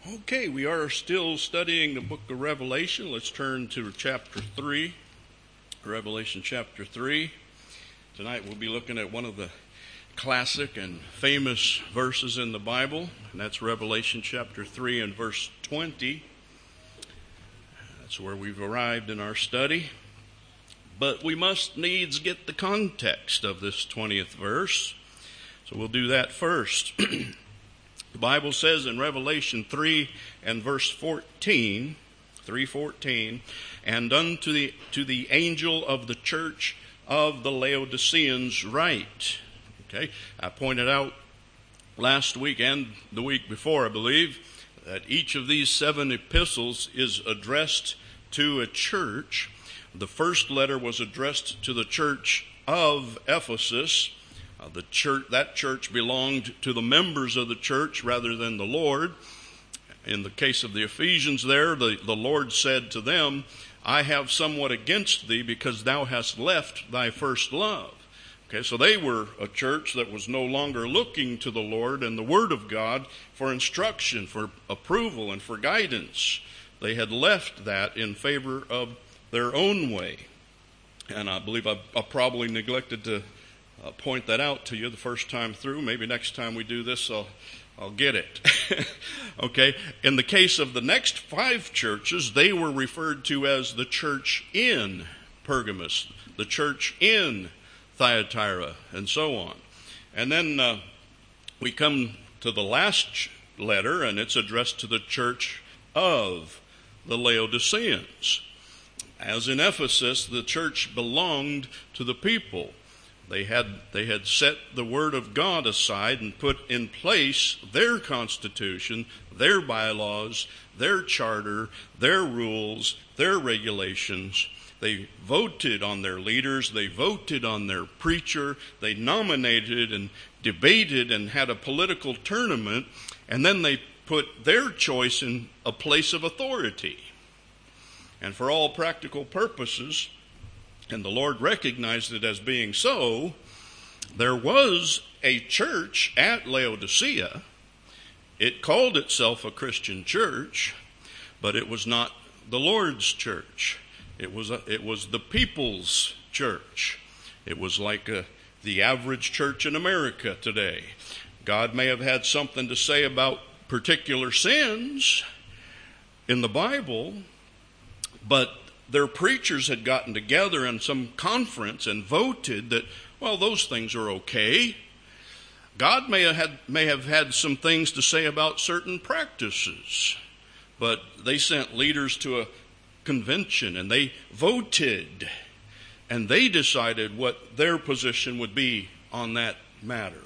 Okay, we are still studying the book of Revelation. Let's turn to chapter 3, Revelation chapter 3. Tonight we'll be looking at one of the classic and famous verses in the Bible, and that's Revelation chapter 3 and verse 20. That's where we've arrived in our study. But we must needs get the context of this 20th verse, so we'll do that first. The Bible says in Revelation 3 and verse 14, 3:14, and unto the angel of the church of the Laodiceans write. Okay, I pointed out last week and the week before, I believe, that each of these 7 epistles is addressed to a church. The first letter was addressed to the church of Ephesus. That church belonged to the members of the church rather than the Lord. In the case of the Ephesians there, the Lord said to them, I have somewhat against thee because thou hast left thy first love. Okay, so they were a church that was no longer looking to the Lord and the Word of God for instruction, for approval, and for guidance. They had left that in favor of their own way. And I believe I probably neglected to point that out to you the first time through. Maybe next time we do this, I'll get it. Okay. In the case of the next 5 churches, they were referred to as the church in Pergamos, the church in Thyatira, and so on. And then we come to the last letter, and it's addressed to the church of the Laodiceans. As in Ephesus, the church belonged to the people. They had set the Word of God aside and put in place their constitution, their bylaws, their charter, their rules, their regulations. They voted on their leaders. They voted on their preacher. They nominated and debated and had a political tournament. And then they put their choice in a place of authority. And for all practical purposes, and the Lord recognized it as being so, there was a church at Laodicea. It called itself a Christian church, but it was not the Lord's church. It was the people's church. It was like the average church in America today. God may have had something to say about particular sins in the Bible, but their preachers had gotten together in some conference and voted that, well, those things are okay. God may have had some things to say about certain practices, but they sent leaders to a convention and they voted, and they decided what their position would be on that matter.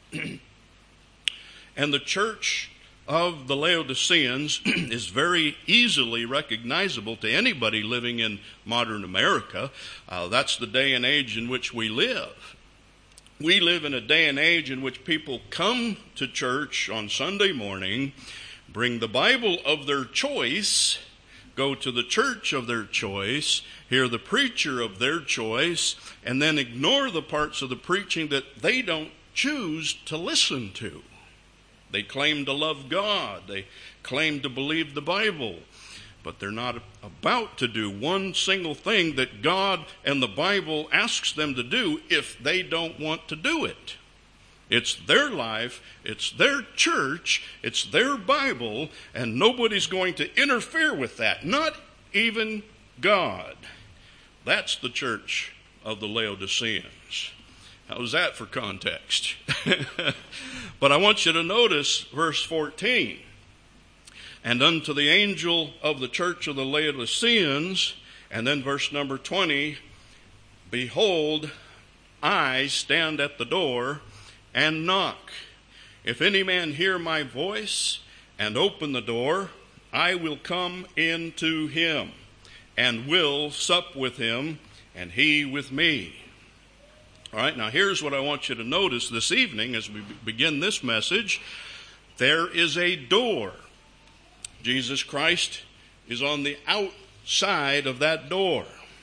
And the church of the Laodiceans is very easily recognizable to anybody living in modern America. That's the day and age in which we live. We live in a day and age in which people come to church on Sunday morning, bring the Bible of their choice, go to the church of their choice, hear the preacher of their choice, and then ignore the parts of the preaching that they don't choose to listen to. They claim to love God. They claim to believe the Bible. But they're not about to do one single thing that God and the Bible asks them to do if they don't want to do it. It's their life. It's their church. It's their Bible. And nobody's going to interfere with that. Not even God. That's the church of the Laodiceans. How's that for context? But I want you to notice verse 14. And unto the angel of the church of the Laodiceans, and then verse number 20, behold, I stand at the door and knock. If any man hear my voice and open the door, I will come in to him and will sup with him and he with me. All right, now here's what I want you to notice this evening as we begin this message. There is a door. Jesus Christ is on the outside of that door.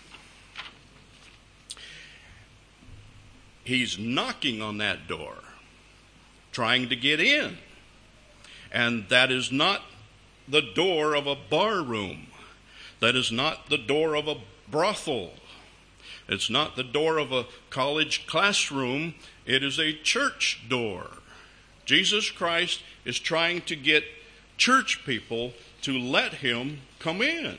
He's knocking on that door, trying to get in. And that is not the door of a bar room. That is not the door of a brothel. It's not the door of a college classroom. It is a church door. Jesus Christ is trying to get church people to let him come in.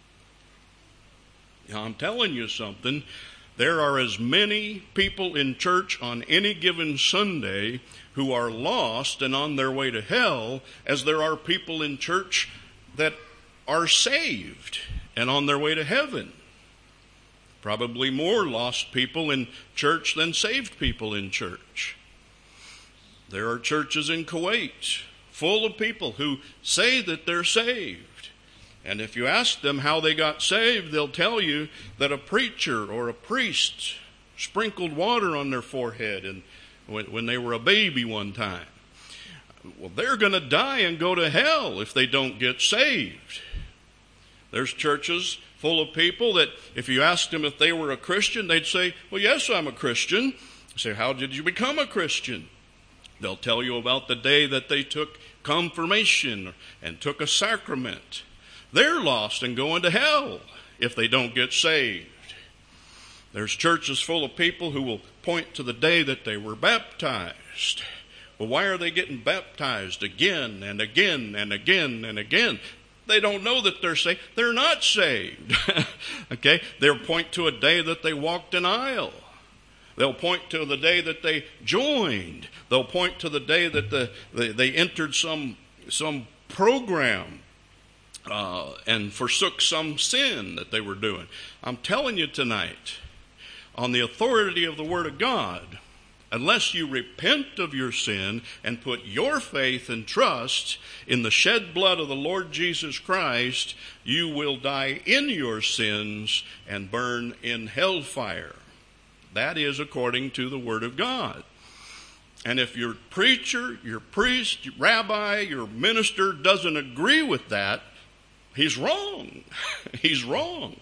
Now, I'm telling you something. There are as many people in church on any given Sunday who are lost and on their way to hell as there are people in church that are saved and on their way to heaven. Probably more lost people in church than saved people in church. There are churches in Kuwait full of people who say that they're saved. And if you ask them how they got saved, they'll tell you that a preacher or a priest sprinkled water on their forehead and when they were a baby one time. Well, they're going to die and go to hell if they don't get saved. There's churches full of people that if you asked them if they were a Christian, they'd say, well, yes, I'm a Christian. You say, how did you become a Christian? They'll tell you about the day that they took confirmation and took a sacrament. They're lost and going to hell if they don't get saved. There's churches full of people who will point to the day that they were baptized. Well, why are they getting baptized again and again and again and again? They don't know that they're saved. They're not saved. Okay? They'll point to a day that they walked an aisle. They'll point to the day that they joined. They'll point to the day that they entered some program and forsook some sin that they were doing. I'm telling you tonight, on the authority of the Word of God, unless you repent of your sin and put your faith and trust in the shed blood of the Lord Jesus Christ, you will die in your sins and burn in hellfire. That is according to the Word of God. And if your preacher, your priest, your rabbi, your minister doesn't agree with that, he's wrong. He's wrong.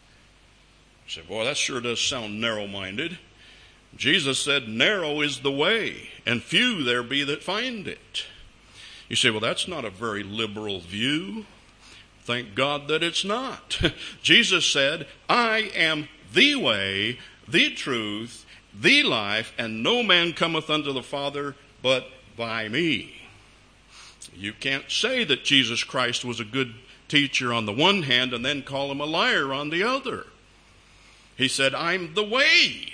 You say, boy, that sure does sound narrow-minded. Jesus said, narrow is the way, and few there be that find it. You say, well, that's not a very liberal view. Thank God that it's not. Jesus said, I am the way, the truth, the life, and no man cometh unto the Father but by me. You can't say that Jesus Christ was a good teacher on the one hand and then call him a liar on the other. He said, I'm the way.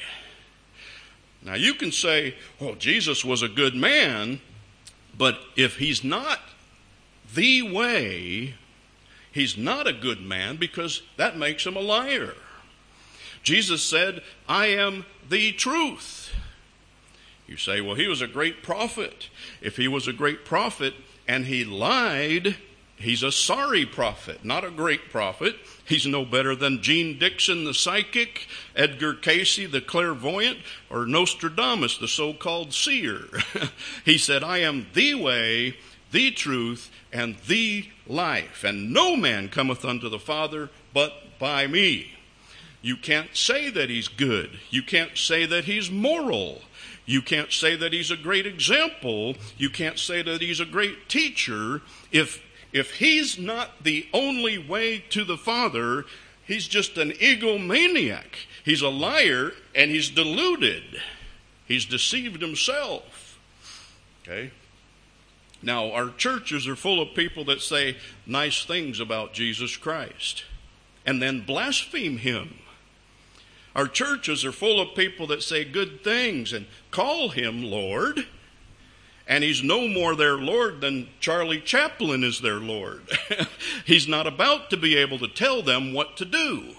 Now you can say, well, Jesus was a good man, but if he's not the way, he's not a good man because that makes him a liar. Jesus said, I am the truth. You say, well, he was a great prophet. If he was a great prophet and he lied, he's a sorry prophet, not a great prophet. He's no better than Gene Dixon, the psychic, Edgar Cayce, the clairvoyant, or Nostradamus, the so-called seer. He said, I am the way, the truth, and the life, and no man cometh unto the Father but by me. You can't say that he's good. You can't say that he's moral. You can't say that he's a great example. You can't say that he's a great teacher. If he's not the only way to the Father, he's just an egomaniac. He's a liar and he's deluded. He's deceived himself. Okay? Now, our churches are full of people that say nice things about Jesus Christ and then blaspheme him. Our churches are full of people that say good things and call him Lord, and he's no more their Lord than Charlie Chaplin is their Lord. He's not about to be able to tell them what to do.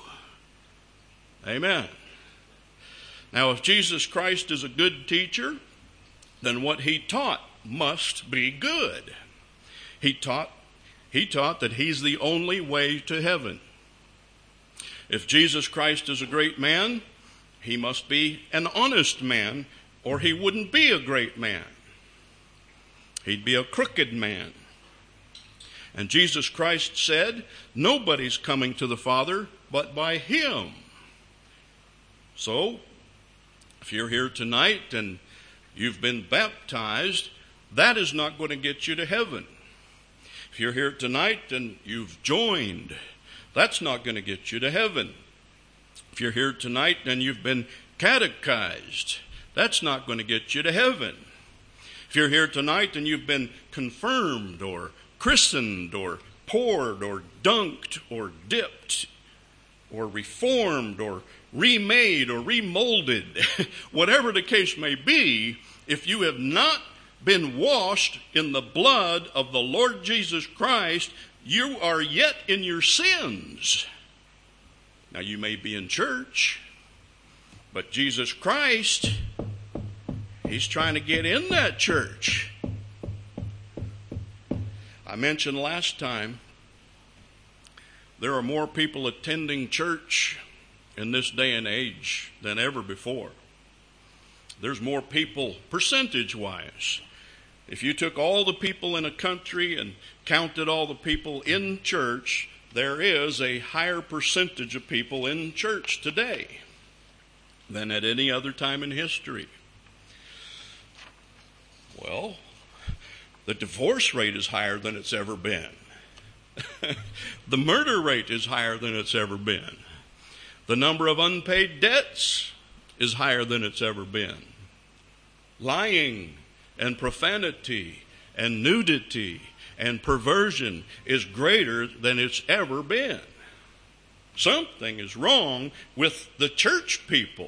Amen. Now, if Jesus Christ is a good teacher, then what he taught must be good. He taught that he's the only way to heaven. If Jesus Christ is a great man, he must be an honest man, or he wouldn't be a great man. He'd be a crooked man. And Jesus Christ said, nobody's coming to the Father but by him. So, if you're here tonight and you've been baptized, that is not going to get you to heaven. If you're here tonight and you've joined, that's not going to get you to heaven. If you're here tonight and you've been catechized, that's not going to get you to heaven. If you're here tonight and you've been confirmed or christened or poured or dunked or dipped or reformed or remade or remolded, whatever the case may be, if you have not been washed in the blood of the Lord Jesus Christ, you are yet in your sins. Now, you may be in church, but Jesus Christ, He's trying to get in that church. I mentioned last time, there are more people attending church in this day and age than ever before. There's more people percentage-wise. If you took all the people in a country and counted all the people in church, there is a higher percentage of people in church today than at any other time in history. Well, the divorce rate is higher than it's ever been. The murder rate is higher than it's ever been. The number of unpaid debts is higher than it's ever been. Lying and profanity and nudity and perversion is greater than it's ever been. Something is wrong with the church people.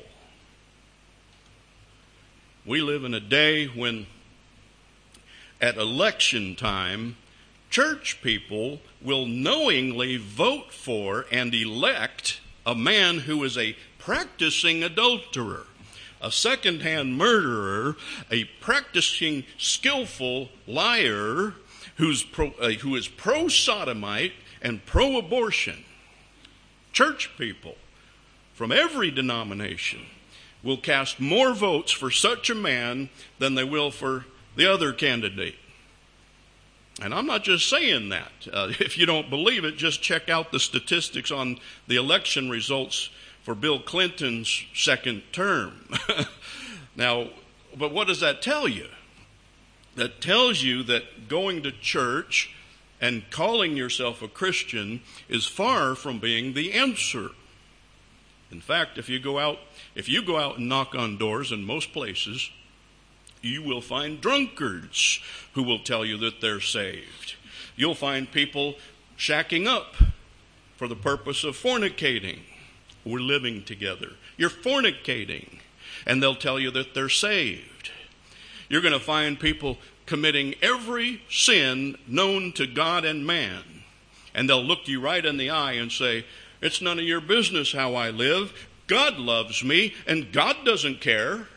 We live in a day when at election time, church people will knowingly vote for and elect a man who is a practicing adulterer, a second-hand murderer, a practicing skillful liar who is pro-sodomite and pro-abortion. Church people from every denomination will cast more votes for such a man than they will for the other candidate. And I'm not just saying that. If you don't believe it, just check out the statistics on the election results for Bill Clinton's second term. Now, but what does that tell you? That tells you that going to church and calling yourself a Christian is far from being the answer. In fact, if you go out and knock on doors in most places, you will find drunkards who will tell you that they're saved. You'll find people shacking up for the purpose of fornicating. We're living together. You're fornicating, and they'll tell you that they're saved. You're going to find people committing every sin known to God and man, and they'll look you right in the eye and say, "It's none of your business how I live. God loves me, and God doesn't care."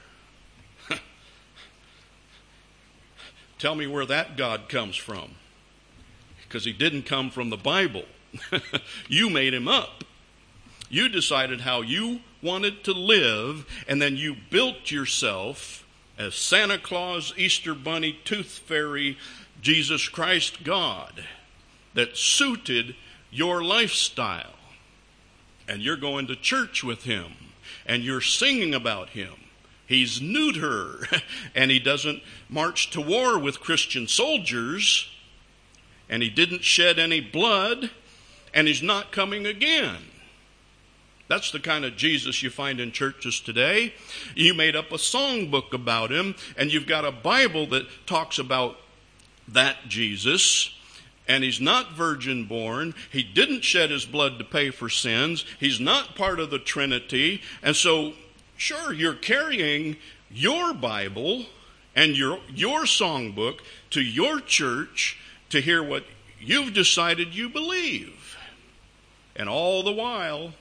Tell me where that God comes from. Because He didn't come from the Bible. You made Him up. You decided how you wanted to live, and then you built yourself as Santa Claus, Easter Bunny, Tooth Fairy, Jesus Christ God that suited your lifestyle. And you're going to church with Him, and you're singing about Him. He's neuter, and He doesn't march to war with Christian soldiers, and He didn't shed any blood, and He's not coming again. That's the kind of Jesus you find in churches today. You made up a songbook about Him, and you've got a Bible that talks about that Jesus, and He's not virgin born. He didn't shed His blood to pay for sins. He's not part of the Trinity, and so sure, you're carrying your Bible and your songbook to your church to hear what you've decided you believe. And all the while,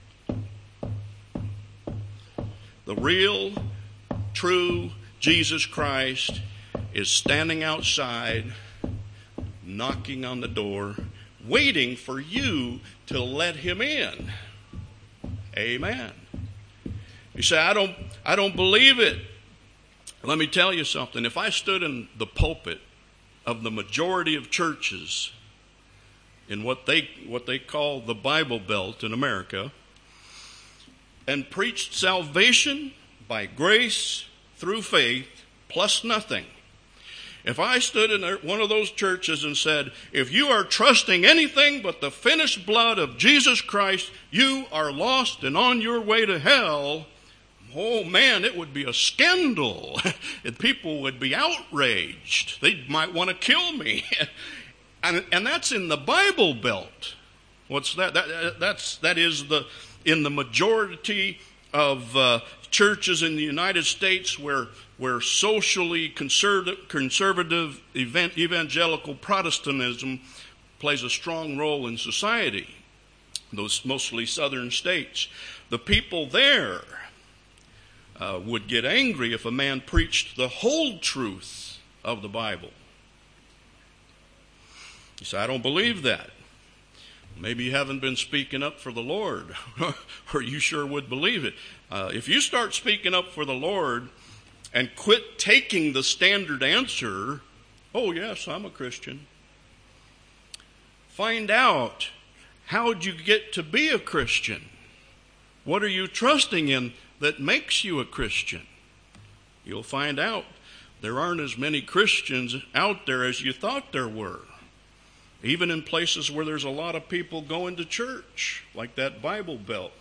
the real, true Jesus Christ is standing outside, knocking on the door, waiting for you to let Him in. Amen. You say, I don't believe it. Let me tell you something. If I stood in the pulpit of the majority of churches in what they call the Bible Belt in America and preached salvation by grace through faith plus nothing, If I stood in one of those churches and said, if you are trusting anything but the finished blood of Jesus Christ, you are lost and on your way to hell, oh man, it would be a scandal. And people would be outraged. They might want to kill me. And that's in the Bible Belt. What's that? That is in the majority of churches in the United States where socially conservative evangelical Protestantism plays a strong role in society. Those mostly southern states. The people there would get angry if a man preached the whole truth of the Bible. You say, I don't believe that. Maybe you haven't been speaking up for the Lord, or you sure would believe it. If you start speaking up for the Lord and quit taking the standard answer, oh yes, I'm a Christian. Find out, how'd you get to be a Christian? What are you trusting in that makes you a Christian? You'll find out there aren't as many Christians out there as you thought there were. Even in places where there's a lot of people going to church, like that Bible Belt.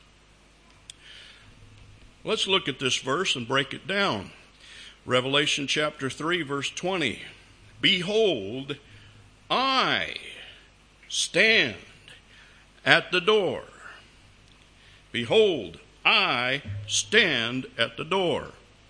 Let's look at this verse and break it down. Revelation chapter 3, verse 20. Behold, I stand at the door. Behold, I stand at the door.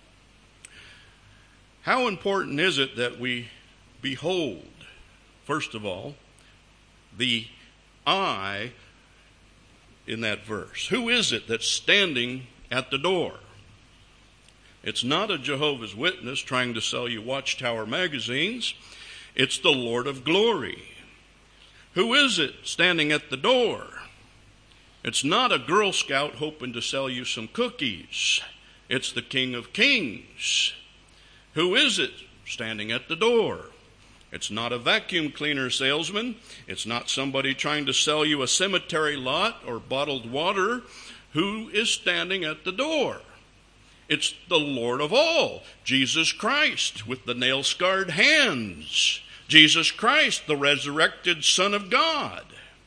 How important is it that we behold? First of all, the I in that verse. Who is it that's standing at the door? It's not a Jehovah's Witness trying to sell you Watchtower magazines. It's the Lord of glory. Who is it standing at the door? It's not a Girl Scout hoping to sell you some cookies. It's the King of Kings. Who is it standing at the door? It's not a vacuum cleaner salesman. It's not somebody trying to sell you a cemetery lot or bottled water. Who is standing at the door? It's the Lord of all, Jesus Christ, with the nail-scarred hands. Jesus Christ, the resurrected Son of God.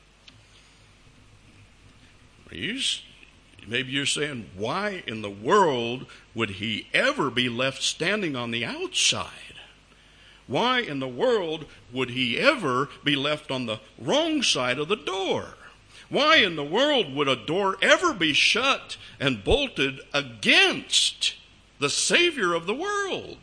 Maybe you're saying, why in the world would he ever be left standing on the outside? Why in the world would he ever be left on the wrong side of the door? Why in the world would a door ever be shut and bolted against the Savior of the world?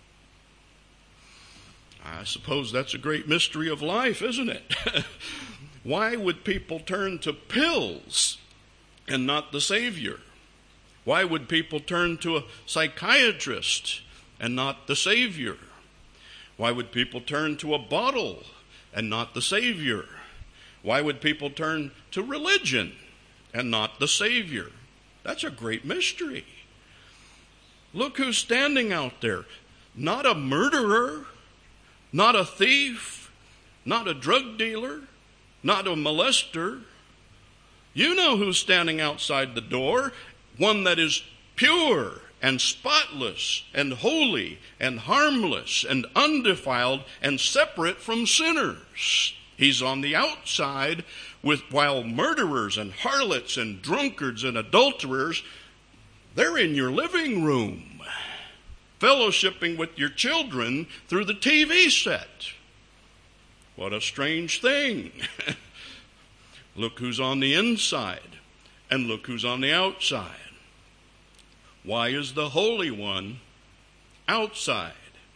I suppose that's a great mystery of life, isn't it? Why would people turn to pills and not the Savior? Why would people turn to a psychiatrist and not the Savior? Why would people turn to a bottle and not the Savior? Why would people turn to religion and not the Savior? That's a great mystery. Look who's standing out there. Not a murderer, not a thief, not a drug dealer, not a molester. You know who's standing outside the door, one that is pure and spotless and holy and harmless and undefiled and separate from sinners. He's on the outside while murderers and harlots and drunkards and adulterers, they're in your living room, fellowshipping with your children through the TV set. What a strange thing. Look who's on the inside and look who's on the outside. Why is the Holy One outside?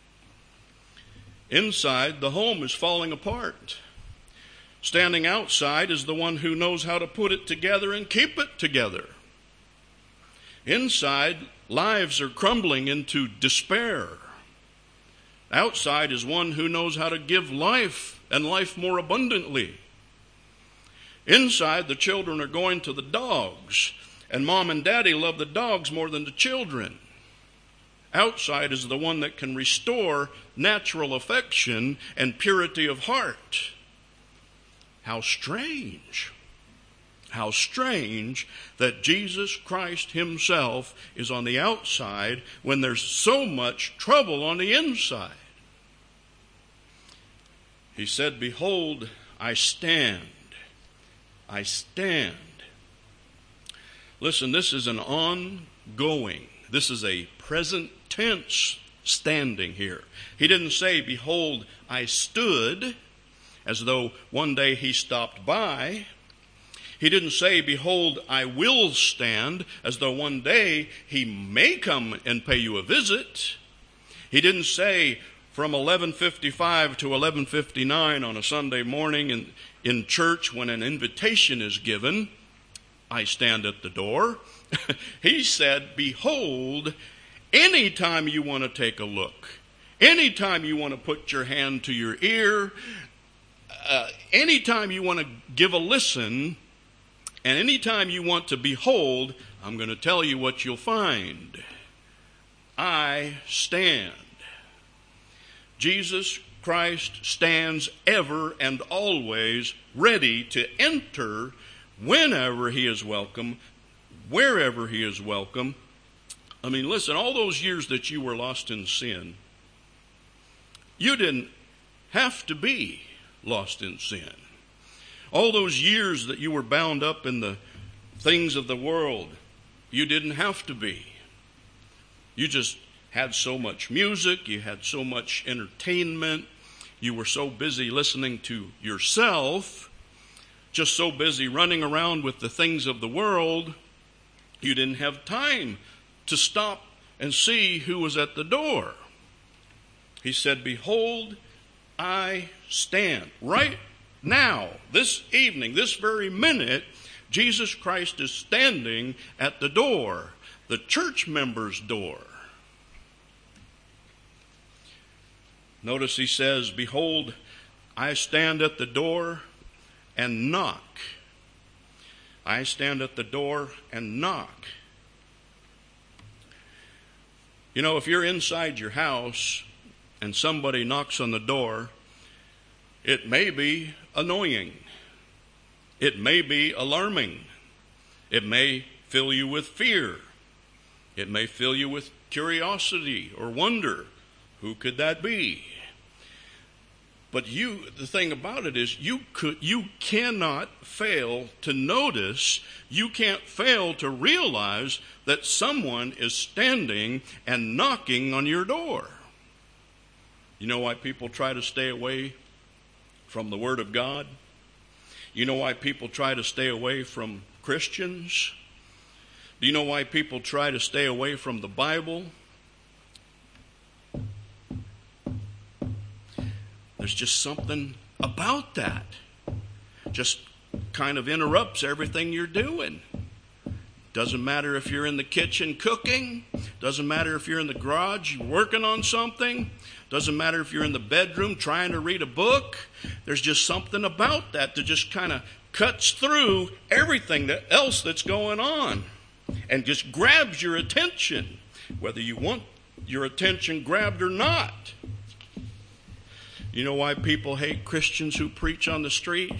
Inside, the home is falling apart. Standing outside is the one who knows how to put it together and keep it together. Inside, lives are crumbling into despair. Outside is one who knows how to give life and life more abundantly. Inside, the children are going to the dogs, and mom and daddy love the dogs more than the children. Outside is the one that can restore natural affection and purity of heart. How strange. How strange that Jesus Christ himself is on the outside when there's so much trouble on the inside. He said, behold, I stand. I stand. Listen, this is an ongoing. This is a present tense standing here. He didn't say, behold, I stood, as though one day he stopped by. He didn't say, behold, I will stand, as though one day he may come and pay you a visit. He didn't say, from 11:55 to 11:59 on a Sunday morning in church when an invitation is given, I stand at the door. He said, behold, anytime you want to take a look, anytime you want to put your hand to your ear, anytime you want to give a listen, and anytime you want to behold, I'm going to tell you what you'll find. I stand. Jesus Christ stands ever and always ready to enter whenever he is welcome, wherever he is welcome. I mean, listen, all those years that you were lost in sin, you didn't have to be lost in sin. All those years that you were bound up in the things of the world, you didn't have to be. You just had so much music, you had so much entertainment, you were so busy listening to yourself, just so busy running around with the things of the world, you didn't have time to stop and see who was at the door. He said, behold, I stand. Right now, this evening, this very minute, Jesus Christ is standing at the door, the church member's door. Notice he says, behold, I stand at the door and knock. I stand at the door and knock. You know, if you're inside your house and somebody knocks on the door, it may be annoying. It may be alarming. It may fill you with fear. It may fill you with curiosity or wonder. Who could that be? But the thing about it is you cannot fail to notice, you can't fail to realize that someone is standing and knocking on your door. You know why people try to stay away from the Word of God? You know why people try to stay away from Christians? Do you know why people try to stay away from the Bible? There's just something about that. Just kind of interrupts everything you're doing. Doesn't matter if you're in the kitchen cooking. Doesn't matter if you're in the garage working on something. Doesn't matter if you're in the bedroom trying to read a book. There's just something about that just kind of cuts through everything else that's going on and just grabs your attention, whether you want your attention grabbed or not. You know why people hate Christians who preach on the street?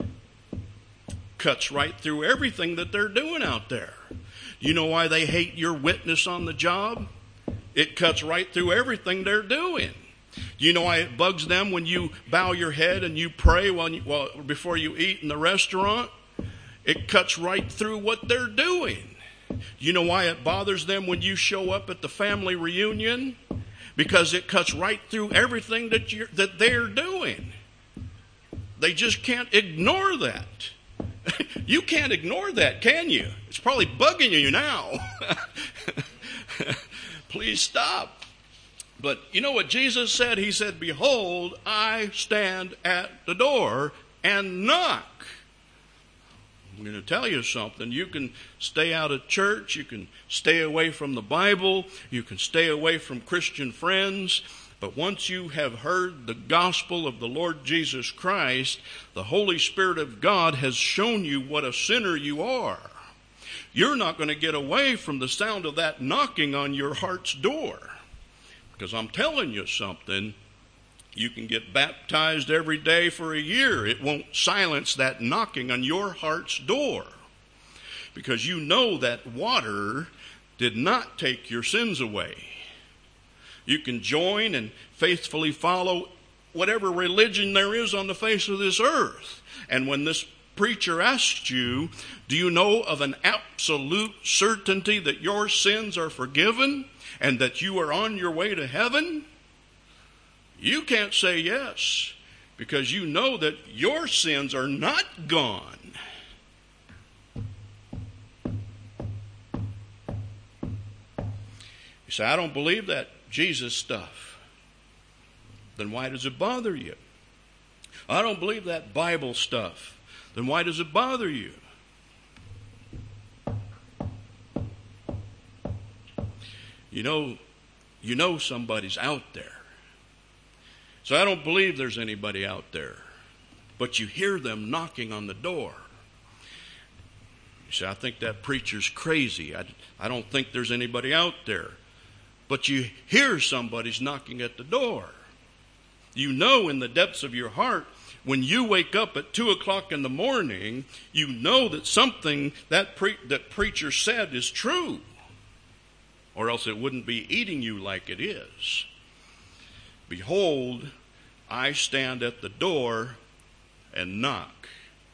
Cuts right through everything that they're doing out there. You know why they hate your witness on the job? It cuts right through everything they're doing. You know why it bugs them when you bow your head and you pray before you eat in the restaurant? It cuts right through what they're doing. You know why it bothers them when you show up at the family reunion? Because it cuts right through everything that they're doing. They just can't ignore that. You can't ignore that, can you? It's probably bugging you now. Please stop. But you know what Jesus said? He said, behold, I stand at the door and knock. I'm going to tell you something. You can stay out of church. You can stay away from the Bible. You can stay away from Christian friends. But once you have heard the gospel of the Lord Jesus Christ, the Holy Spirit of God has shown you what a sinner you are. You're not going to get away from the sound of that knocking on your heart's door. Because I'm telling you something, you can get baptized every day for a year. It won't silence that knocking on your heart's door. Because you know that water did not take your sins away. You can join and faithfully follow whatever religion there is on the face of this earth. And when this preacher asks you, do you know of an absolute certainty that your sins are forgiven and that you are on your way to heaven? You can't say yes, because you know that your sins are not gone. You say, I don't believe that Jesus stuff. Then why does it bother you? I don't believe that Bible stuff. Then why does it bother you? You know somebody's out there. So I don't believe there's anybody out there. But you hear them knocking on the door. You say, I think that preacher's crazy. I don't think there's anybody out there. But you hear somebody's knocking at the door. You know in the depths of your heart, when you wake up at 2 o'clock in the morning, you know that something that preacher said is true. Or else it wouldn't be eating you like it is. Behold, I stand at the door and knock.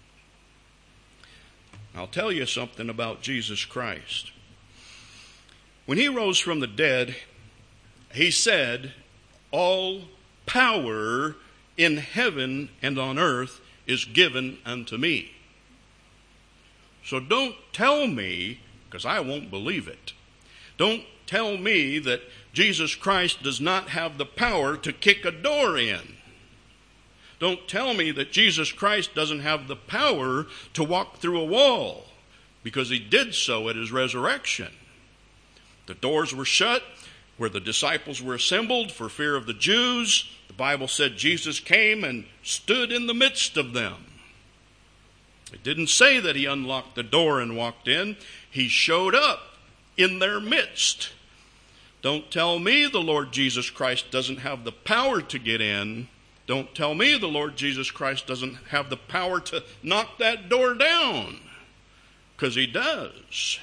I'll tell you something about Jesus Christ. When he rose from the dead, he said, all power in heaven and on earth is given unto me. So don't tell me, because I won't believe it. Don't tell me that Jesus Christ does not have the power to kick a door in. Don't tell me that Jesus Christ doesn't have the power to walk through a wall, because he did so at his resurrection. The doors were shut where the disciples were assembled for fear of the Jews. The Bible said Jesus came and stood in the midst of them. It didn't say that he unlocked the door and walked in. He showed up in their midst. Don't tell me the Lord Jesus Christ doesn't have the power to get in. Don't tell me the Lord Jesus Christ doesn't have the power to knock that door down, because he does.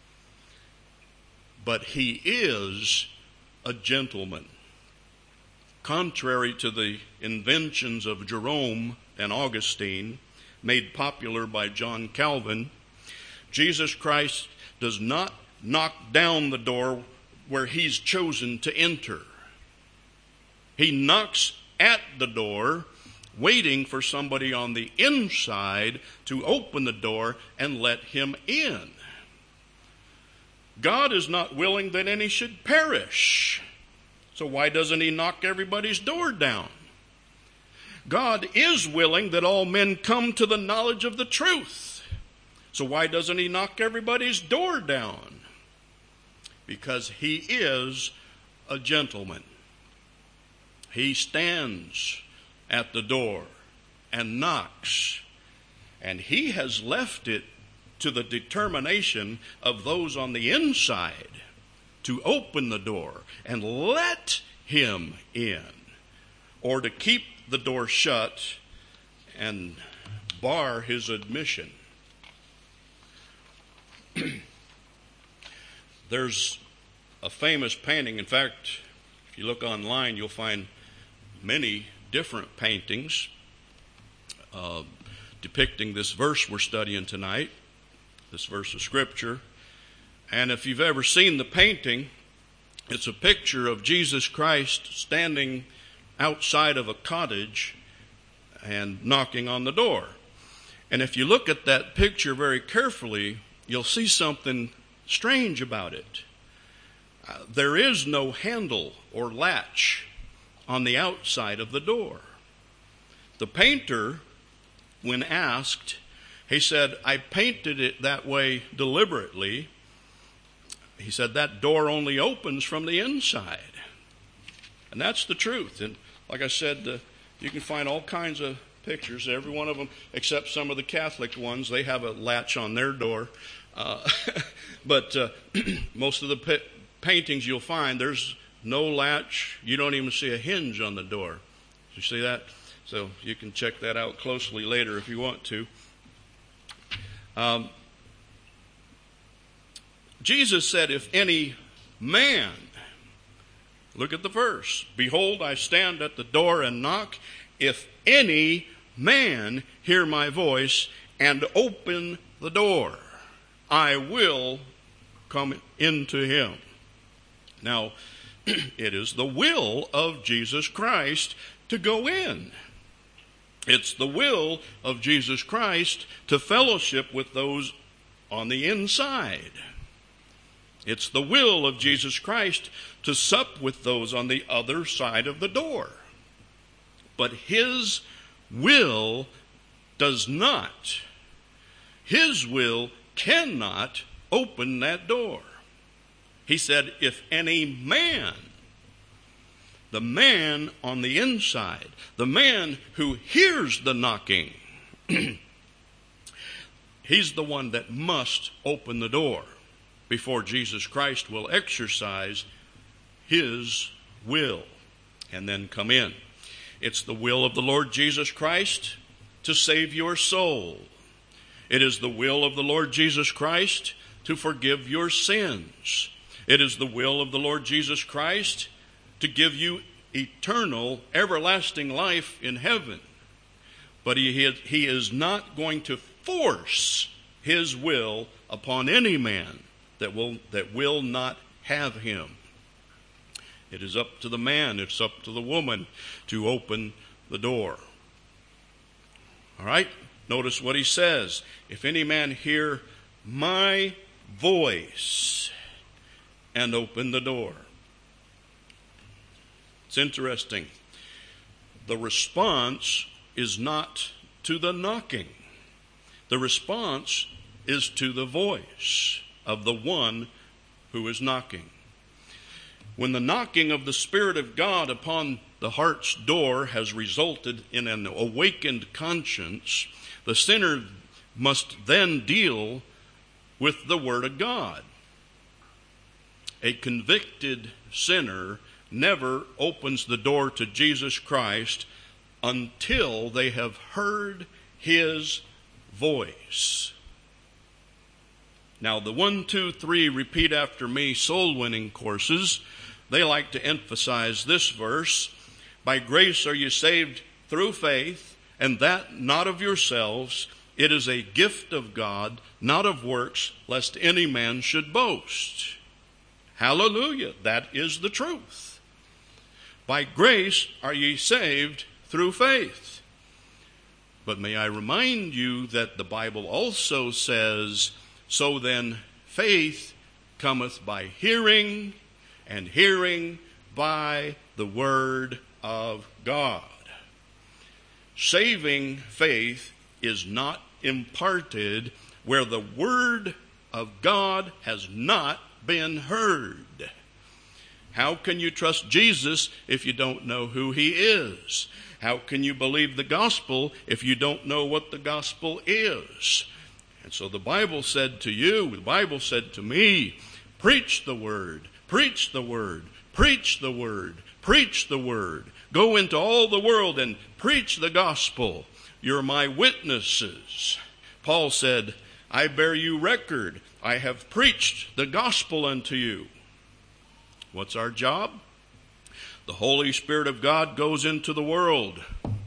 But he is a gentleman. Contrary to the inventions of Jerome and Augustine, made popular by John Calvin, Jesus Christ does not knock down the door where he's chosen to enter. He knocks at the door, waiting for somebody on the inside to open the door and let him in. God is not willing that any should perish. So why doesn't he knock everybody's door down? God is willing that all men come to the knowledge of the truth. So why doesn't he knock everybody's door down? Because he is a gentleman. He stands at the door and knocks. And he has left it to the determination of those on the inside to open the door and let him in, or to keep the door shut and bar his admission. There's a famous painting. In fact, if you look online, you'll find many different paintings depicting this verse we're studying tonight, this verse of Scripture. And if you've ever seen the painting, it's a picture of Jesus Christ standing outside of a cottage and knocking on the door. And if you look at that picture very carefully, you'll see something strange about it. There is no handle or latch on the outside of the door. The painter, when asked, he said, I painted it that way deliberately. He said, that door only opens from the inside. And that's the truth. And like I said, you can find all kinds of pictures. Every one of them, except some of the Catholic ones, they have a latch on their door. But most of the paintings you'll find, there's no latch. You don't even see a hinge on the door. You see that? So you can check that out closely later if you want to. Jesus said, if any man Look at the verse. Behold, I stand at the door and knock. If any man hear my voice and open the door, I will come into him. Now, it is the will of Jesus Christ to go in. It's the will of Jesus Christ to fellowship with those on the inside. It's the will of Jesus Christ to sup with those on the other side of the door. But his will cannot open that door. He said, if any man, the man on the inside, the man who hears the knocking, he's the one that must open the door before Jesus Christ will exercise his will and then come in. It's the will of the Lord Jesus Christ to save your soul. It is the will of the Lord Jesus Christ to forgive your sins. It is the will of the Lord Jesus Christ to give you eternal, everlasting life in heaven. But he is not going to force his will upon any man that will not have him. It is up to the man, it's up to the woman to open the door. All right? Notice what he says. If any man hear my voice and open the door. It's interesting. The response is not to the knocking. The response is to the voice of the one who is knocking. When the knocking of the Spirit of God upon the heart's door has resulted in an awakened conscience, the sinner must then deal with the Word of God. A convicted sinner never opens the door to Jesus Christ until they have heard his voice. Now, the 1, 2, 3 repeat after me soul winning courses, they like to emphasize this verse. By grace are you saved through faith, and that not of yourselves. It is a gift of God, not of works, lest any man should boast. Hallelujah. That is the truth. By grace are ye saved through faith. But may I remind you that the Bible also says, so then faith cometh by hearing, and hearing by the word of God. Saving faith is not imparted where the word of God has not been heard. How can you trust Jesus if you don't know who he is? How can you believe the gospel if you don't know what the gospel is? And so the Bible said to you, the Bible said to me, preach the word, preach the word, preach the word, preach the word. Go into all the world and preach the gospel. You're my witnesses. Paul said, I bear you record. I have preached the gospel unto you. What's our job? The Holy Spirit of God goes into the world,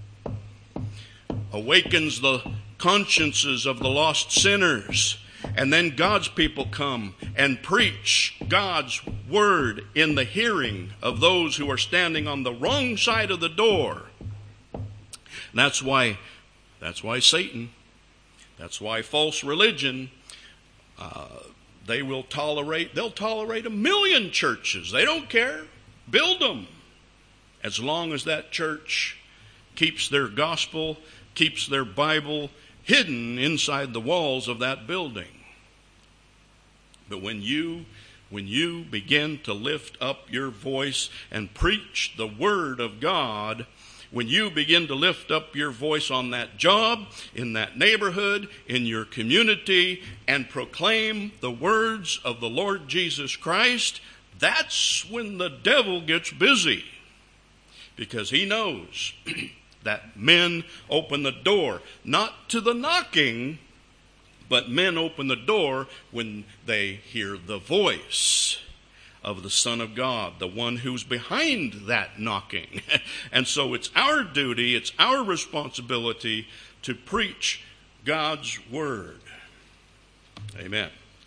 awakens the consciences of the lost sinners, and then God's people come and preach God's word in the hearing of those who are standing on the wrong side of the door. And that's why Satan, that's why false religion, they'll tolerate 1 million churches. They don't care. Build them. As long as that church keeps their gospel, keeps their Bible hidden inside the walls of that building. But when you begin to lift up your voice and preach the word of God, when you begin to lift up your voice on that job, in that neighborhood, in your community, and proclaim the words of the Lord Jesus Christ, that's when the devil gets busy. Because he knows that men open the door, not to the knocking, but men open the door when they hear the voice of the Son of God, the one who's behind that knocking. And so it's our duty, it's our responsibility to preach God's word. Amen.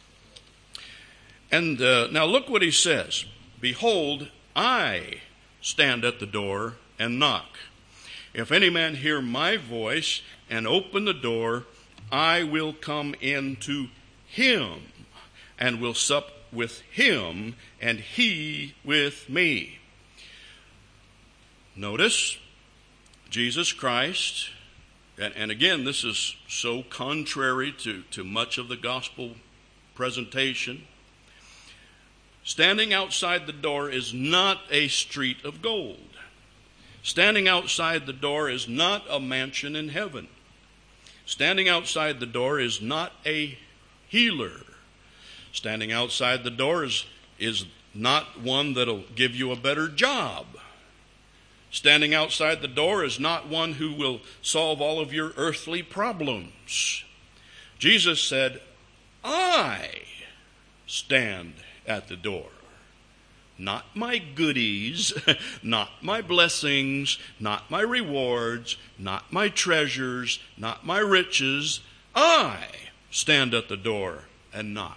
And now look what he says. Behold, I stand at the door and knock. If any man hear my voice and open the door, I will come in to him and will sup with him and he with me. Notice, Jesus Christ, and again, this is so contrary to much of the gospel presentation. Standing outside the door is not a street of gold. Standing outside the door is not a mansion in heaven. Standing outside the door is not a healer. Standing outside the door is not one that'll give you a better job. Standing outside the door is not one who will solve all of your earthly problems. Jesus said, I stand at the door. Not my goodies, not my blessings, not my rewards, not my treasures, not my riches. I stand at the door and knock.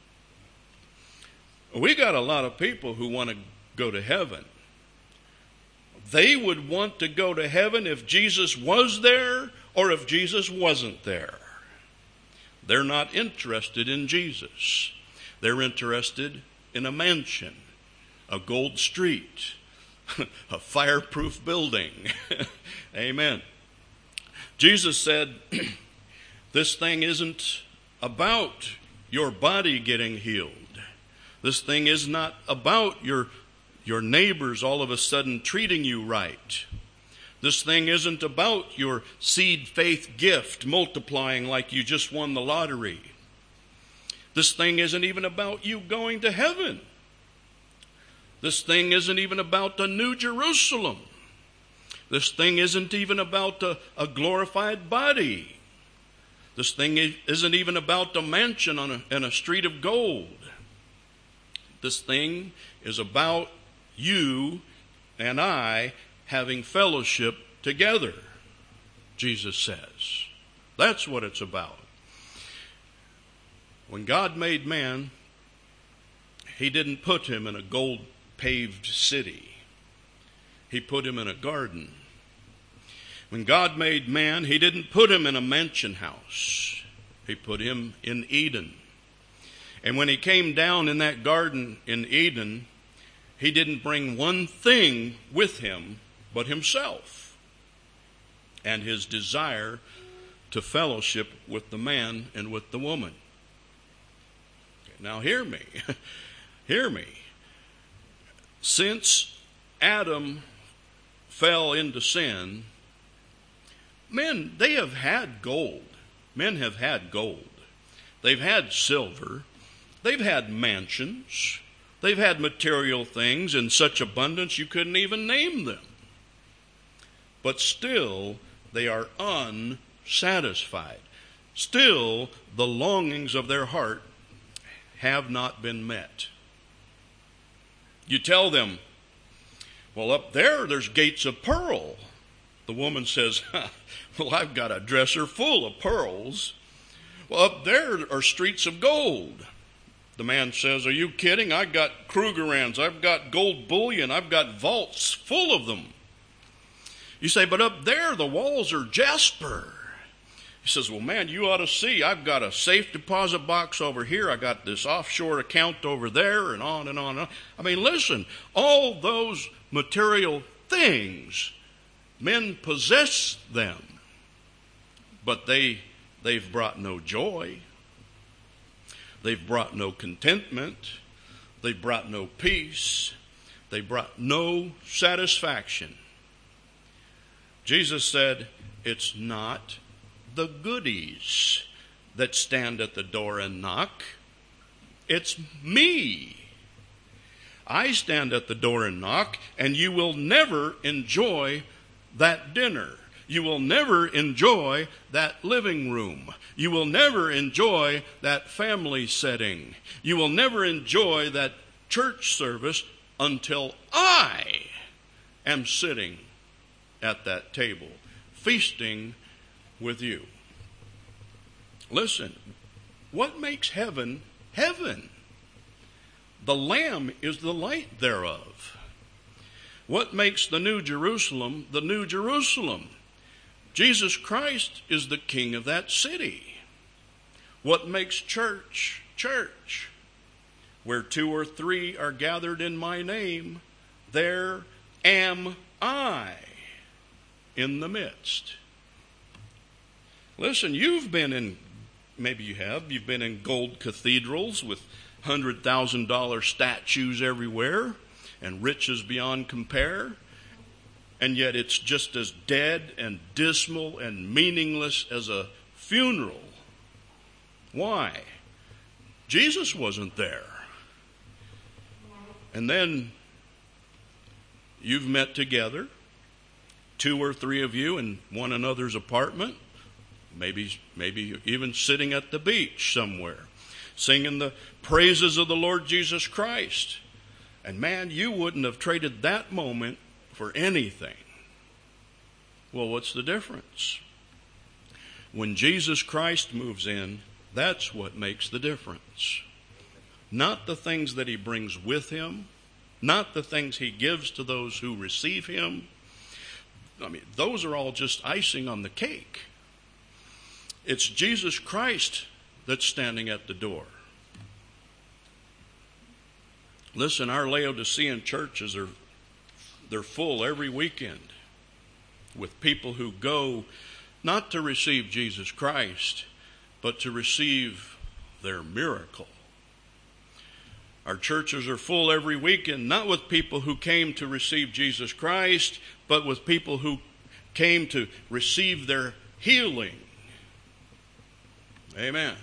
We got a lot of people who want to go to heaven. They would want to go to heaven if Jesus was there or if Jesus wasn't there. They're not interested in Jesus. They're interested in a mansion, a gold street, a fireproof building. Amen. Jesus said, this thing isn't about your body getting healed. This thing is not about your neighbors all of a sudden treating you right. This thing isn't about your seed faith gift multiplying like you just won the lottery. This thing isn't even about you going to heaven. This thing isn't even about the New Jerusalem. This thing isn't even about a glorified body. This thing isn't even about a mansion on a street of gold. This thing is about you and I having fellowship together, Jesus says. That's what it's about. When God made man, he didn't put him in a gold-paved city. He put him in a garden. When God made man, he didn't put him in a mansion house. He put him in Eden. And when he came down in that garden in Eden, he didn't bring one thing with him but himself and his desire to fellowship with the man and with the woman. Now hear me. Hear me. Since Adam fell into sin, men, they have had gold. Men have had gold. They've had silver. They've had mansions. They've had material things in such abundance you couldn't even name them. But still, they are unsatisfied. Still, the longings of their heart have not been met. You tell them, well, up there's gates of pearl. The woman says, well, I've got a dresser full of pearls. Well, up there are streets of gold. The man says, are you kidding? I've got Krugerrands. I've got gold bullion. I've got vaults full of them. You say, but up there the walls are jasper. He says, well, man, you ought to see. I've got a safe deposit box over here. I got this offshore account over there, and on and on and on. I mean, listen, all those material things, men possess them, but they've brought no joy. They've brought no contentment. They've brought no peace. They brought no satisfaction. Jesus said, it's not the goodies that stand at the door and knock. It's me. I stand at the door and knock, and you will never enjoy that dinner. You will never enjoy that living room. You will never enjoy that family setting. You will never enjoy that church service until I am sitting at that table, feasting with you. Listen, what makes heaven heaven? The Lamb is the light thereof. What makes the New Jerusalem the New Jerusalem? Jesus Christ is the King of that city. What makes church church? Where 2 or 3 are gathered in my name, there am I in the midst. Listen, you've been in, maybe you have, you've been in gold cathedrals with $100,000 statues everywhere and riches beyond compare, and yet it's just as dead and dismal and meaningless as a funeral. Why? Jesus wasn't there. And then you've met together, 2 or 3 of you in one another's apartment, maybe even sitting at the beach somewhere, singing the praises of the Lord Jesus Christ. And man, you wouldn't have traded that moment for anything. Well, what's the difference? When Jesus Christ moves in, that's what makes the difference. Not the things that he brings with him, not the things he gives to those who receive him. I mean, those are all just icing on the cake. It's Jesus Christ that's standing at the door. Listen, our Laodicean churches they're full every weekend with people who go not to receive Jesus Christ, but to receive their miracle. Our churches are full every weekend, not with people who came to receive Jesus Christ, but with people who came to receive their healing. Amen.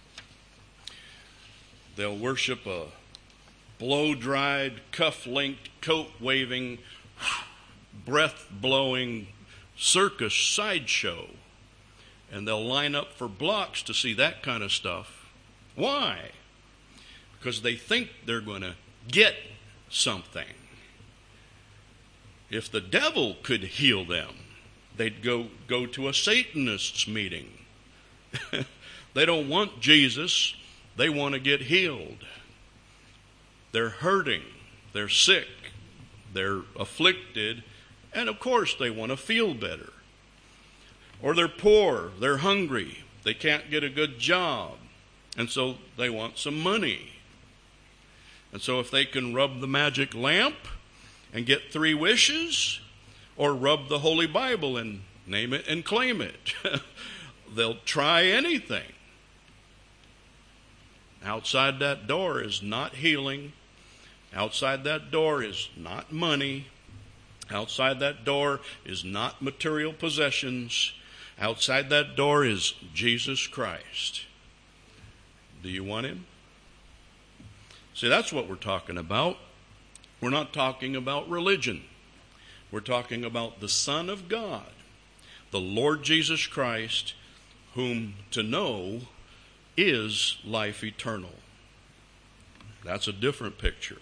They'll worship a blow-dried, cuff-linked, coat-waving, breath-blowing circus sideshow. And they'll line up for blocks to see that kind of stuff. Why? Because they think they're going to get something. If the devil could heal them, they'd go to a Satanist's meeting. They don't want Jesus. They want to get healed. They're hurting. They're sick. They're afflicted. And of course they want to feel better. Or they're poor. They're hungry. They can't get a good job. And so they want some money. And so if they can rub the magic lamp and get 3 wishes, or rub the Holy Bible and name it and claim it, they'll try anything. Outside that door is not healing. Outside that door is not money. Outside that door is not material possessions. Outside that door is Jesus Christ. Do you want him? See, that's what we're talking about. We're not talking about religion. We're talking about the Son of God, the Lord Jesus Christ, whom to know is life eternal. That's a different picture.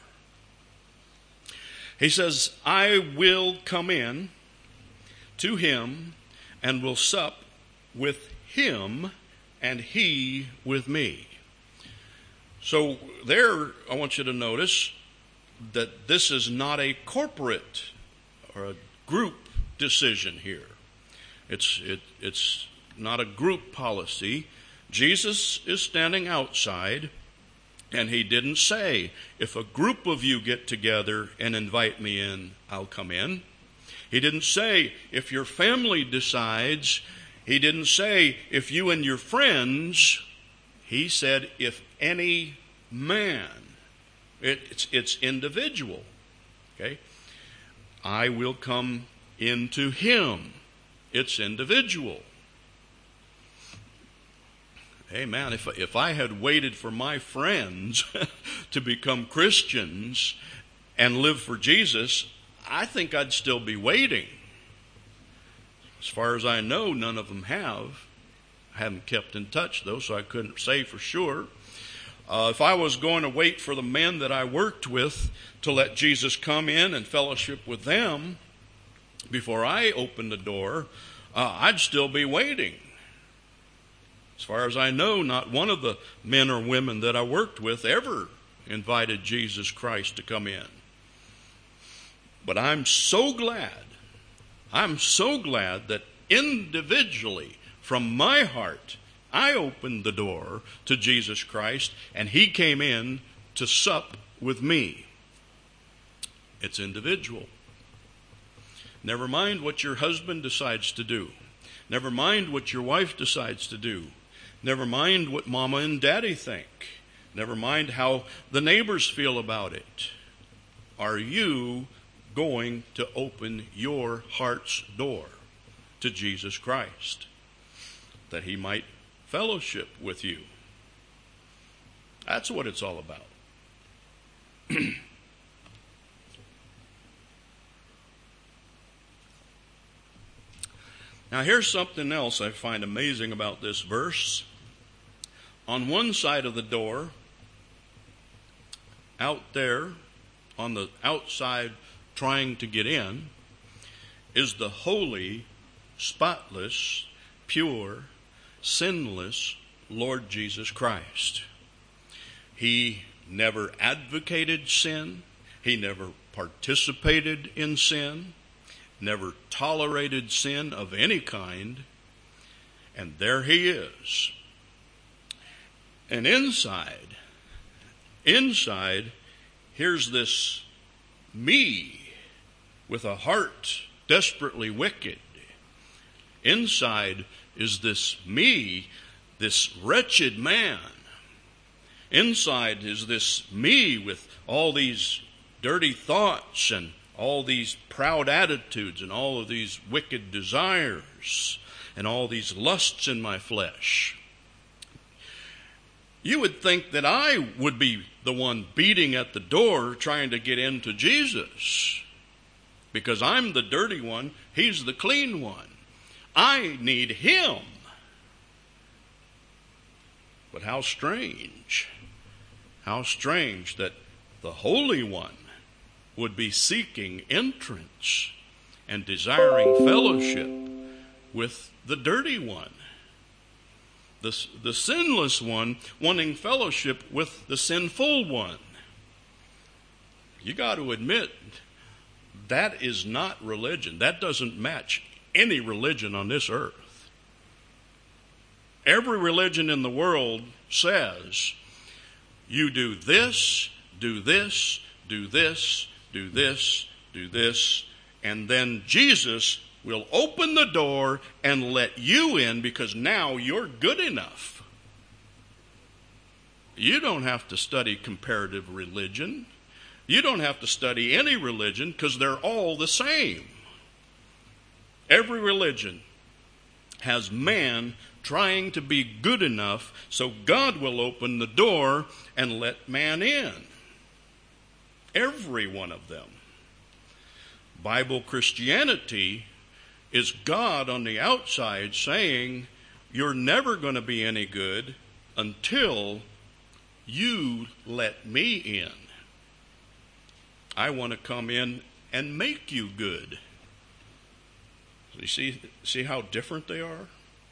He says, I will come in to him and will sup with him and he with me. So there, I want you to notice that this is not a corporate or a group decision here. It's not a group policy. Jesus is standing outside, and he didn't say, if a group of you get together and invite me in, I'll come in. He didn't say, if your family decides. He didn't say, if you and your friends. He said, if any man. It's individual. Okay? I will come into him. It's individual. Hey man, if I had waited for my friends to become Christians and live for Jesus, I think I'd still be waiting. As far as I know, none of them have. I haven't kept in touch though, so I couldn't say for sure. If I was going to wait for the men that I worked with to let Jesus come in and fellowship with them before I opened the door, I'd still be waiting. As far as I know, not one of the men or women that I worked with ever invited Jesus Christ to come in. But I'm so glad that individually, from my heart, I opened the door to Jesus Christ, and he came in to sup with me. It's individual. Never mind what your husband decides to do. Never mind what your wife decides to do. Never mind what mama and daddy think. Never mind how the neighbors feel about it. Are you going to open your heart's door to Jesus Christ, that he might fellowship with you? That's what it's all about. Now here's something else I find amazing about this verse. On one side of the door, out there, on the outside trying to get in, is the holy, spotless, pure, sinless Lord Jesus Christ. He never advocated sin. He never participated in sin. Never tolerated sin of any kind. And there he is. And inside, here's this me with a heart desperately wicked. Inside is this me, this wretched man. Inside is this me with all these dirty thoughts and all these proud attitudes and all of these wicked desires and all these lusts in my flesh. You would think that I would be the one beating at the door trying to get into Jesus, because I'm the dirty one, he's the clean one. I need him. But how strange that the Holy One would be seeking entrance and desiring fellowship with the dirty one. The sinless one wanting fellowship with the sinful one. You got to admit, that is not religion. That doesn't match any religion on this earth. Every religion in the world says, you do this, do this, do this, do this, do this, and then Jesus will open the door and let you in because now you're good enough. You don't have to study comparative religion. You don't have to study any religion because they're all the same. Every religion has man trying to be good enough so God will open the door and let man in. Every one of them. Bible Christianity is God on the outside saying, you're never going to be any good until you let me in. I want to come in and make you good. You see how different they are?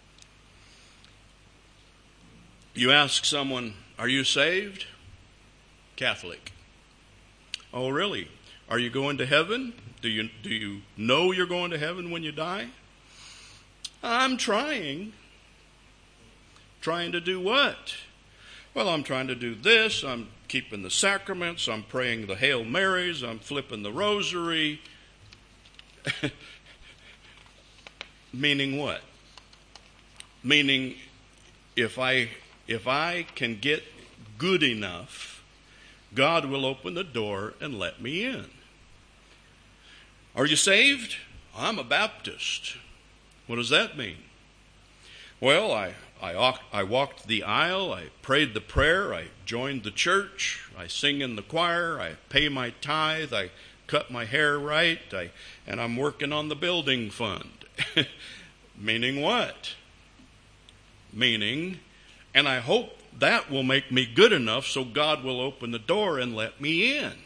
You ask someone, are you saved? Catholic. Oh, really? Are you going to heaven? Do you know you're going to heaven when you die? I'm trying. Trying to do what? Well, I'm trying to do this. I'm keeping the sacraments. I'm praying the Hail Marys. I'm flipping the rosary. Meaning what? Meaning if I can get good enough, God will open the door and let me in. Are you saved? I'm a Baptist. What does that mean? Well, I walked the aisle, I prayed the prayer, I joined the church, I sing in the choir, I pay my tithe, I cut my hair right, and I'm working on the building fund. Meaning what? Meaning And I hope that will make me good enough so God will open the door and let me in.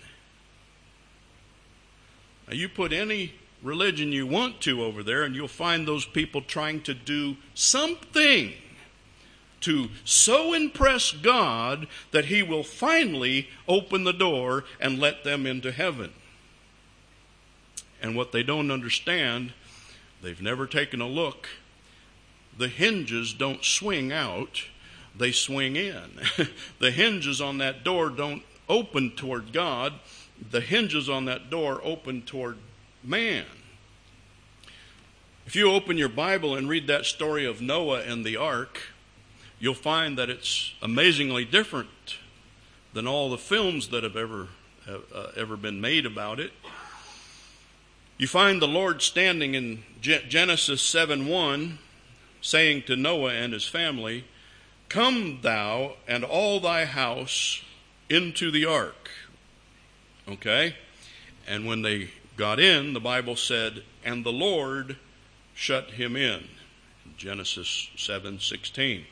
Now, you put any religion you want to over there, and you'll find those people trying to do something to so impress God that He will finally open the door and let them into heaven. And what they don't understand, they've never taken a look. The hinges don't swing out, they swing in. The hinges on that door don't open toward God. The hinges on that door open toward man. If you open your Bible and read that story of Noah and the ark, you'll find that it's amazingly different than all the films that have ever been made about it. You find the Lord standing in Genesis 7:1, saying to Noah and his family, "Come thou and all thy house into the ark." Okay? And when they got in, the Bible said, "And the Lord shut him in." Genesis 7:16.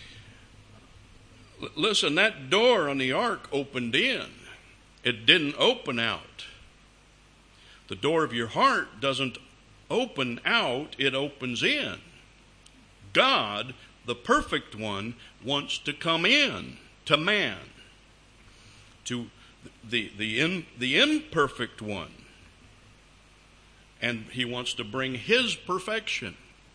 Listen, that door on the ark opened in. It didn't open out. The door of your heart doesn't open out, it opens in. God, the perfect one, wants to come in to man, to the imperfect one. And He wants to bring His perfection.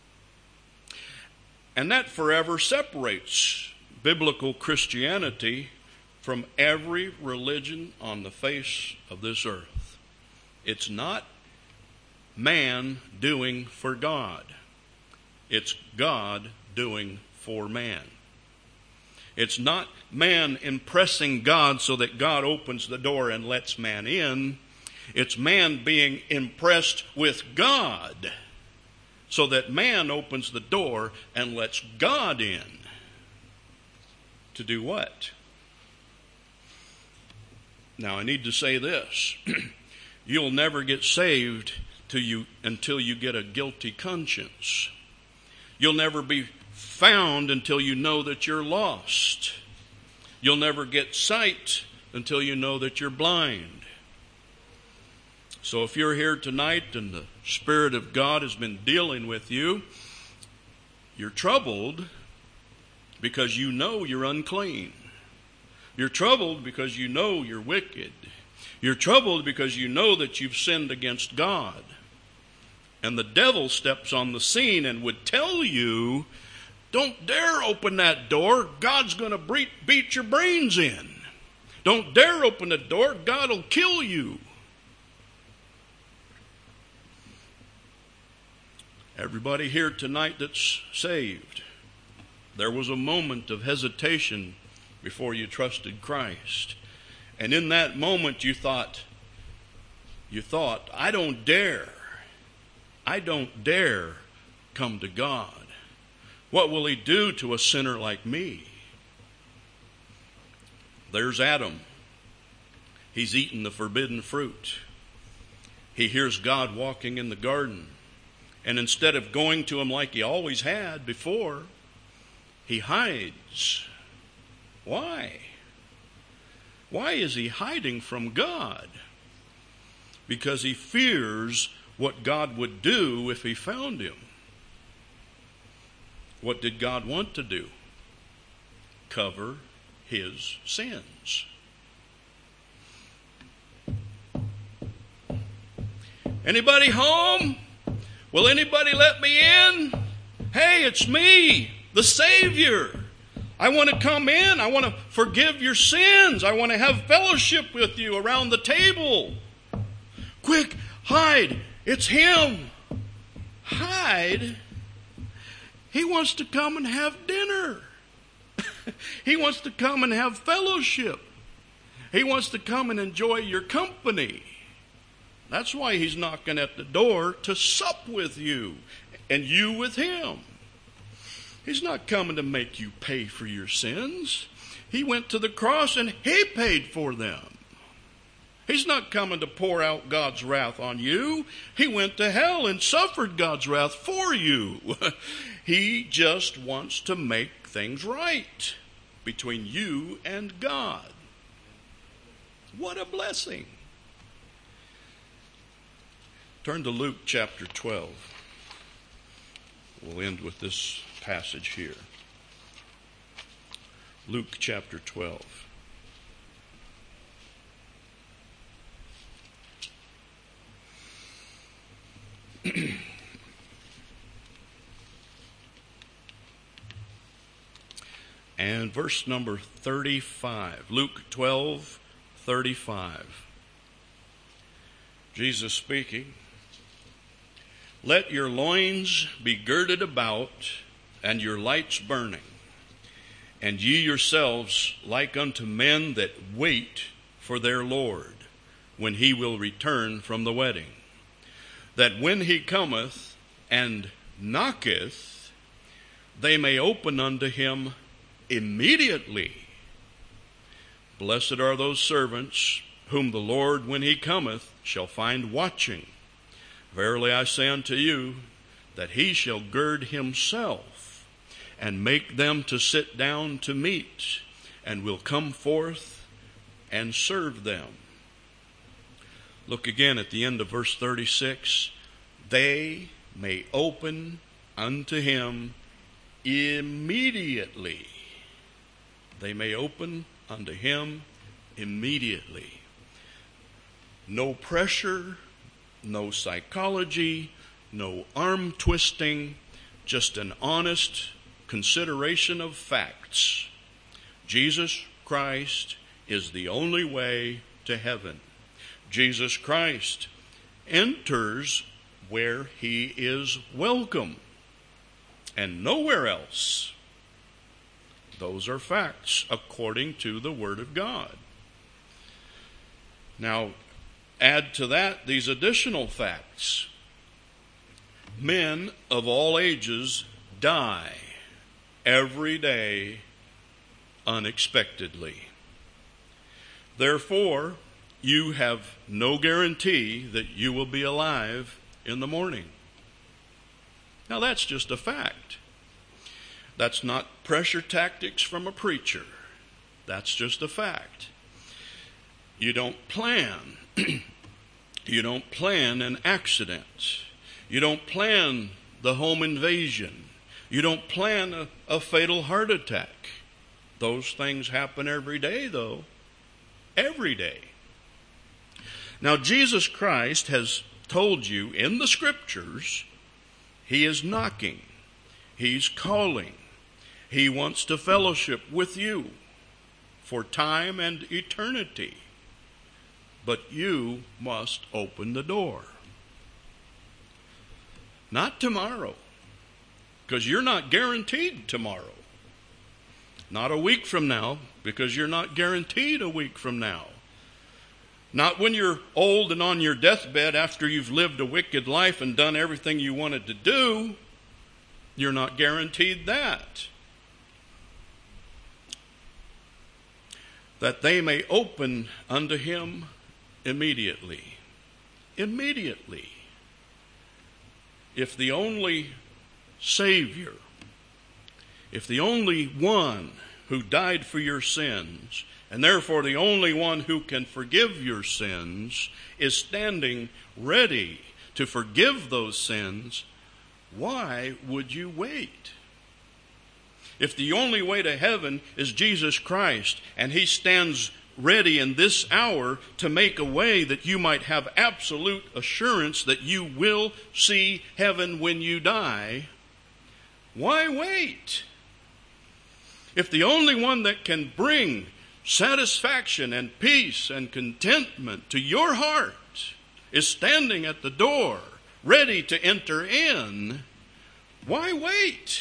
And that forever separates biblical Christianity from every religion on the face of this earth. It's not man doing for God. It's God doing for man. It's not man impressing God so that God opens the door and lets man in. It's man being impressed with God so that man opens the door and lets God in. To do what? Now, I need to say this. You'll never get saved until you get a guilty conscience. You'll never be found until you know that you're lost. You'll never get sight until you know that you're blind. So if you're here tonight and the Spirit of God has been dealing with you, you're troubled because you know you're unclean. You're troubled because you know you're wicked. You're troubled because you know that you've sinned against God. And the devil steps on the scene and would tell you, don't dare open that door. God's going to beat your brains in. Don't dare open the door. God will kill you. Everybody here tonight that's saved, there was a moment of hesitation before you trusted Christ. And in that moment you thought, I don't dare come to God. What will He do to a sinner like me? There's Adam. He's eaten the forbidden fruit. He hears God walking in the garden. And instead of going to Him like he always had before, he hides. Why? Why is he hiding from God? Because he fears what God would do if he found him. What did God want to do? Cover his sins. Anybody home? Will anybody let me in? Hey, it's me, the Savior. I want to come in. I want to forgive your sins. I want to have fellowship with you around the table. Quick, hide. It's him. Hide? He wants to come and have dinner. He wants to come and have fellowship. He wants to come and enjoy your company. That's why he's knocking at the door, to sup with you and you with him. He's not coming to make you pay for your sins. He went to the cross and he paid for them. He's not coming to pour out God's wrath on you. He went to hell and suffered God's wrath for you. He just wants to make things right between you and God. What a blessing. Turn to Luke chapter 12. We'll end with this passage here. Luke chapter 12. And verse number 35. Luke 12:35. Jesus speaking. Let your loins be girded about, and your lights burning, and ye yourselves like unto men that wait for their Lord, when he will return from the wedding, that when he cometh and knocketh, they may open unto him immediately. Blessed are those servants whom the Lord, when he cometh, shall find watching. Verily I say unto you, that he shall gird himself, and make them to sit down to meat, and will come forth and serve them. Look again at the end of verse 36. They may open unto him immediately. They may open unto him immediately. No pressure, no psychology, no arm twisting, just an honest consideration of facts. Jesus Christ is the only way to heaven. Jesus Christ enters where he is welcome, and nowhere else. Those are facts according to the Word of God. Now, add to that these additional facts. Men of all ages die every day unexpectedly. Therefore, you have no guarantee that you will be alive in the morning. Now, that's just a fact. That's not pressure tactics from a preacher. That's just a fact. You don't plan. You don't plan an accident. You don't plan the home invasion. You don't plan a fatal heart attack. Those things happen every day, though. Every day. Now, Jesus Christ has told you in the Scriptures, he is knocking. He's calling. He wants to fellowship with you for time and eternity. But you must open the door. Not tomorrow, because you're not guaranteed tomorrow. Not a week from now, because you're not guaranteed a week from now. Not when you're old and on your deathbed after you've lived a wicked life and done everything you wanted to do. You're not guaranteed that. That they may open unto him immediately. Immediately. If the only Savior, if the only one who died for your sins, and therefore the only one who can forgive your sins, is standing ready to forgive those sins, why would you wait? If the only way to heaven is Jesus Christ, and he stands ready in this hour to make a way that you might have absolute assurance that you will see heaven when you die, why wait? If the only one that can bring satisfaction and peace and contentment to your heart is standing at the door, ready to enter in, why wait?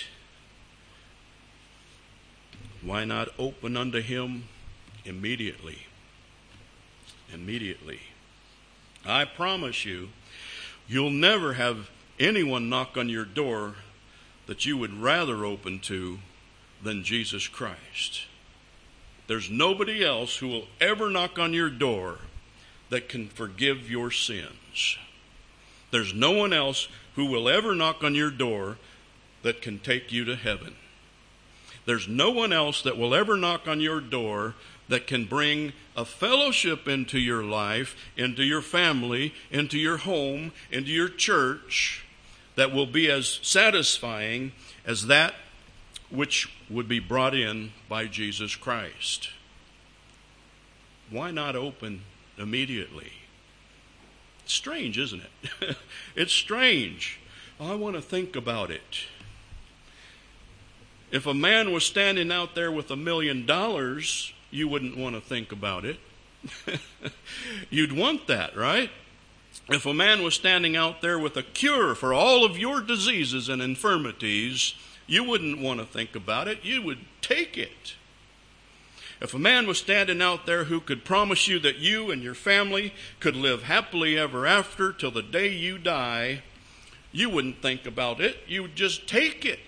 Why not open unto him immediately? Immediately. I promise you, you'll never have anyone knock on your door that you would rather open to than Jesus Christ. There's nobody else who will ever knock on your door that can forgive your sins. There's no one else who will ever knock on your door that can take you to heaven. There's no one else that will ever knock on your door that can bring a fellowship into your life, into your family, into your home, into your church, that will be as satisfying as that which would be brought in by Jesus Christ. Why not open immediately? It's strange, isn't it? It's strange. I want to think about it. If a man was standing out there with $1 million, you wouldn't want to think about it. You'd want that, right? If a man was standing out there with a cure for all of your diseases and infirmities, you wouldn't want to think about it. You would take it. If a man was standing out there who could promise you that you and your family could live happily ever after till the day you die, you wouldn't think about it. You would just take it.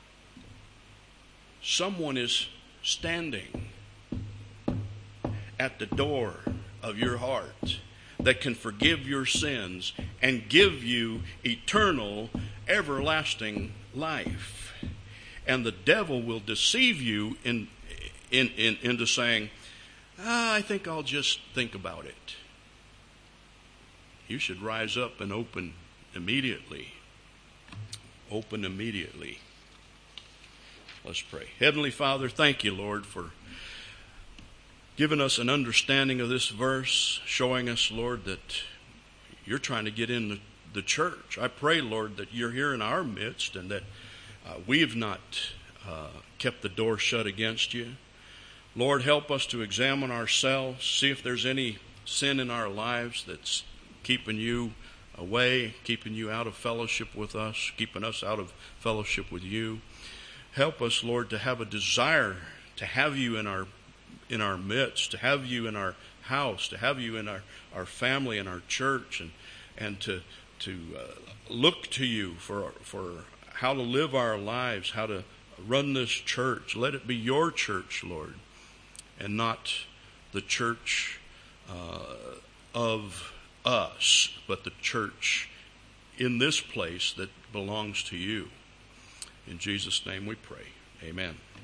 Someone is standing at the door of your heart that can forgive your sins and give you eternal, everlasting life. And the devil will deceive you into saying, I think I'll just think about it. You should rise up and open immediately. Open immediately. Let's pray. Heavenly Father, thank you, Lord, for giving us an understanding of this verse, showing us, Lord, that you're trying to get in the church. I pray, Lord, that you're here in our midst and that we have not kept the door shut against you. Lord, help us to examine ourselves, see if there's any sin in our lives that's keeping you away, keeping you out of fellowship with us, keeping us out of fellowship with you. Help us, Lord, to have a desire to have you in our midst, to have you in our house, to have you in our family and our church, and to look to you for how to live our lives, how to run this church. Let it be your church, Lord, and not the church of us, but the church in this place that belongs to you. In Jesus' name we pray. Amen.